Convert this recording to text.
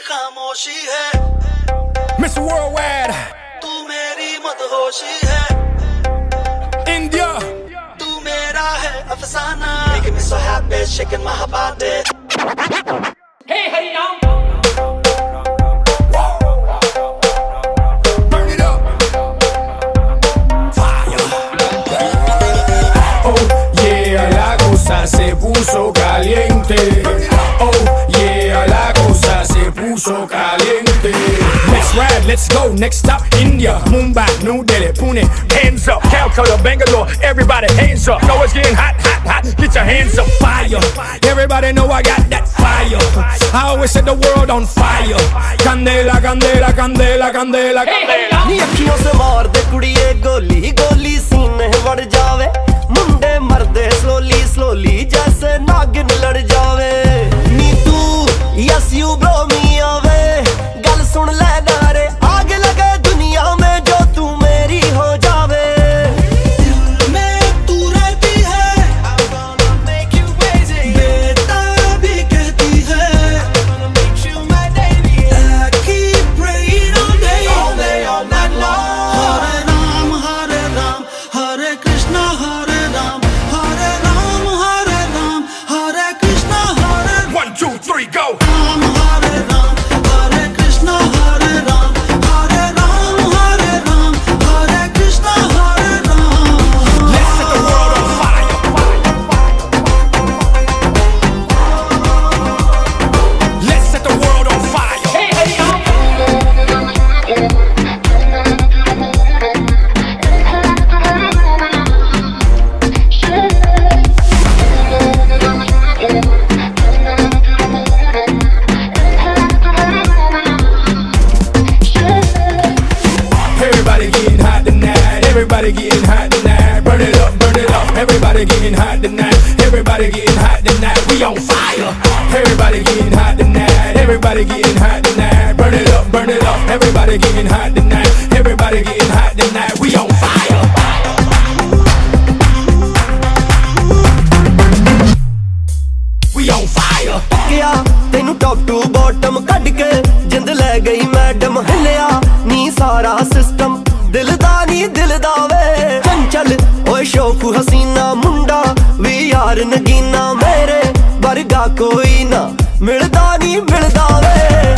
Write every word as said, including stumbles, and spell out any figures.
खामोशी है Mister Worldwide, तू मेरी मदहोशी है India, तू मेरा है अफसाना Making me so happy, shaking my body Hey, hey, yo! burn it up, fire. Oh yeah, la cosa se puso caliente. Oh yeah, la cosa se puso caliente. Let's ride, let's go, next stop India, Mumbai, New Delhi, Pune. Hands up, Calcutta, Bangalore, everybody hands up. You know it's getting hot, hot, hot, get your hands up, fire. Everybody know I got that fire. I always set the world on fire. Candela, candela, candela, candela, candela. नी अखियों से मार दे कुड़िए गोली गोली सीने बढ़ जावे मुंडे मरदे slowly slowly जैसे नागिन लड़ जावे नी तू यस यू ब्रो मी आवे गल सुन ले नारे आग लगे दुनिया में जो तू मेरी हो जावे दिल में तू रहती है I'm gonna make you crazy बेटा भी कहती है I'm gonna make you my baby I keep praying all day all day all night long Hare Ram, Hare Ram, Hare Krishna, Hare Ram, Hare Ram, Hare Ram, Hare Krishna, Hare Ram, One, two, three, go. Hare Ram, Hare Krishna, Hare Ram, Hare Ram, Hare Ram, Hare Krishna, Hare Ram. Let's set the world on fire. Let's set the world on fire. Hey, hey, yo! Everybody getting hot tonight. Everybody getting hot tonight. Burn it up, burn it up. Everybody getting hot tonight. Everybody getting hot tonight. We on fire. Everybody getting hot tonight. Everybody getting hot tonight. Burn it up, burn it up. Everybody getting hot tonight. Everybody getting hot tonight. We on fire. We on fire. किया तेनू top to bottom cut के जिंद ले गई madam हिलिया नी सारा system दिल दा नी दिल दा वे चंचल ओए शौक हसीना मुंडा वी यार नगीना मेरे वर्गा कोई ना मिलदा नी मिलदा वे